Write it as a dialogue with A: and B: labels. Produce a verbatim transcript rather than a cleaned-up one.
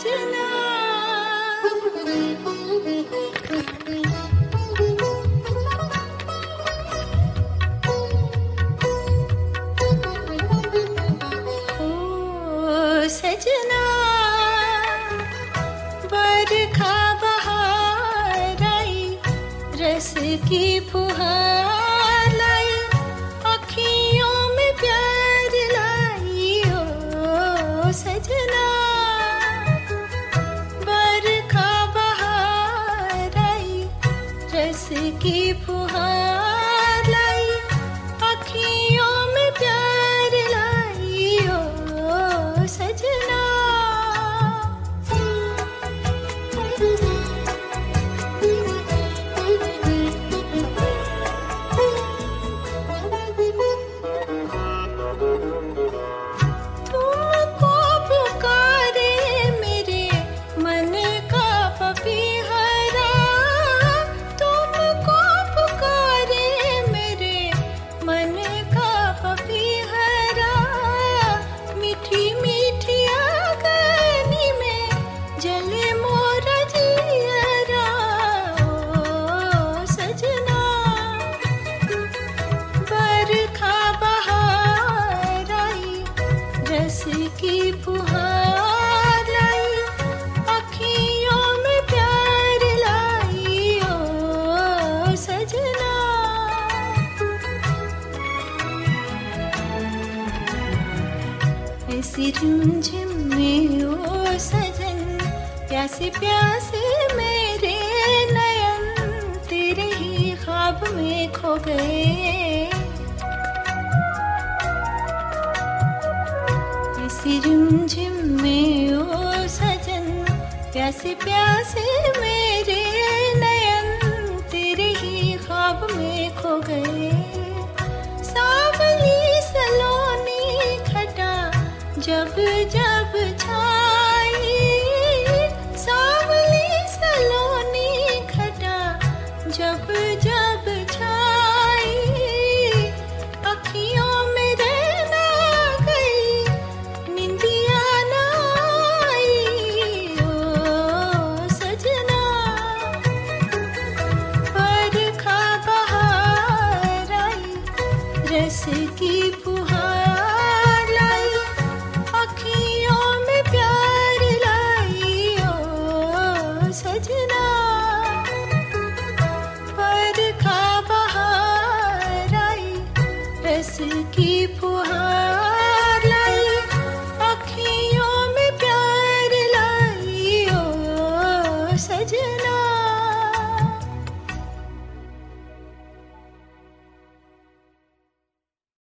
A: सजना ओ सजना बरखा बहार आई रस की फुहार लाई अखियों में प्यार लाई ओ सजना बरखा बहार आई रस की फुहार लाई अखियों में प्यार लाई ओ सजना की फुहार लाई अखियों में प्यार लाई ओ सजना ऐसी झुमझुम में ओ सजन प्यासे प्यासे मेरे नयन तेरे ही ख्वाब में खो गए झिम में ओ सजन प्यासे प्यासे मेरे नयन तेरे ही ख्वाब में खो गए सावली सलोनी खटा जब जब छाई सावली सलोनी खटा जब जब छाई अखियों में रस की फुहार लाई अखियों में प्यार लाई ओ सजना बरखा बहार आई रस की फुहार लाई अखियों में प्यार लाई ओ सजना